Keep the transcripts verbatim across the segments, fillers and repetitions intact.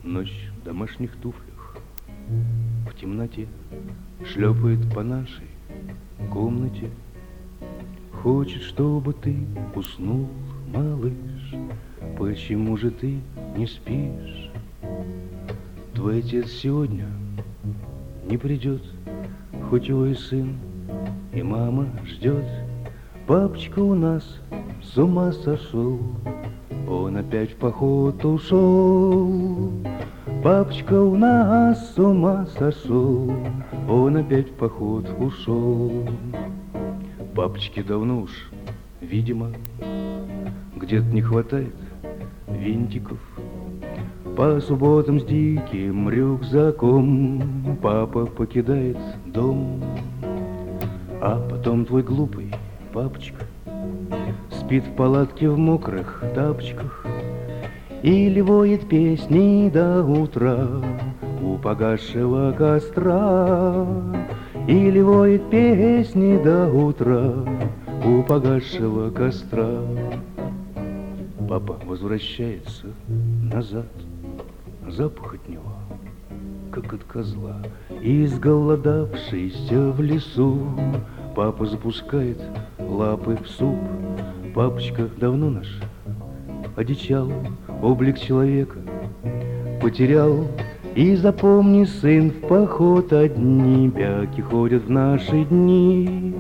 Ночь в домашних туфлях в темноте шлепает по нашей комнате. Хочет, чтобы ты уснул, малыш. Почему же ты не спишь? Твой отец сегодня не придет, хоть его и сын, и мама ждет. Папочка у нас с ума сошел, он опять в поход ушел. Папочка у нас с ума сошел, он опять в поход ушел. Папочке давно уж, видимо, где-то не хватает винтиков. По субботам с диким рюкзаком папа покидает дом. А потом твой глупый папочка спит в палатке в мокрых тапочках или воет песни до утра у погасшего костра. Или воет песни до утра у погасшего костра. Папа возвращается назад, запах от него, как от козла. Изголодавшийся в лесу, папа запускает лапы в суп. Папочка давно наш одичал, облик человека потерял. И запомни, сын, в поход одни бяки ходят в наши дни.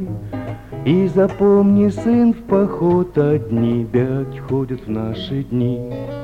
И запомни, сын, в поход одни бяки ходят в наши дни.